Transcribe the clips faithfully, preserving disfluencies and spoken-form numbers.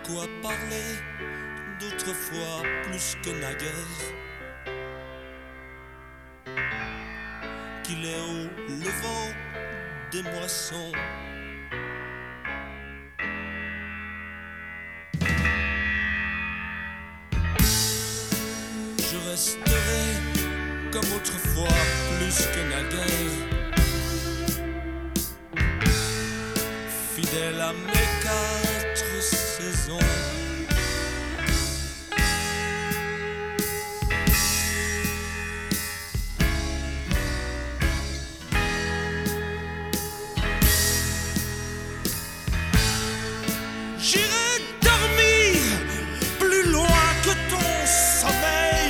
quoi parler d'autrefois plus que naguère, qu'il est au levant des moissons. Je resterai comme autrefois plus que naguère, fidèle à mes quatre saisons. J'irai dormir plus loin que ton sommeil.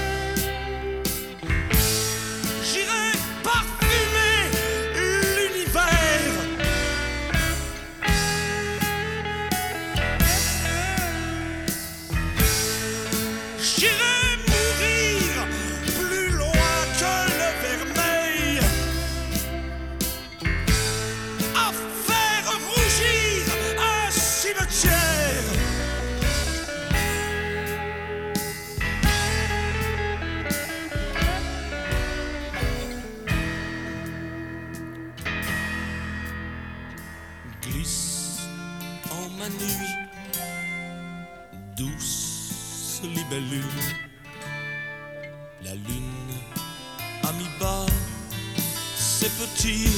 J'irai parfumer l'univers. J'irai mourir plus loin que le vermeil, à faire rougir un cimetière. Glisse en ma nuit, douce libellule, la lune a mis bas ses petits.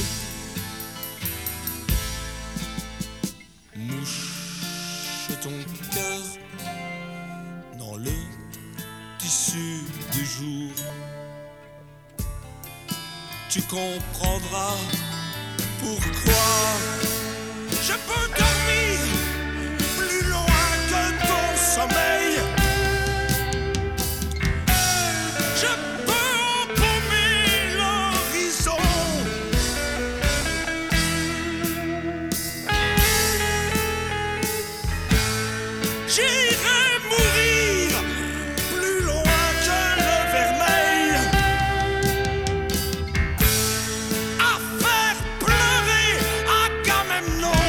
Mouche ton cœur dans le tissu du jour. Tu comprendras pourquoi je peux dormir plus loin que ton sommeil. Je peux embaumer l'horizon. J'irai mourir plus loin que le vermeil, à faire pleurer Agamemnon.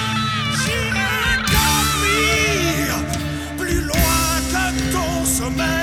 J'irai dormir plus loin que ton sommeil.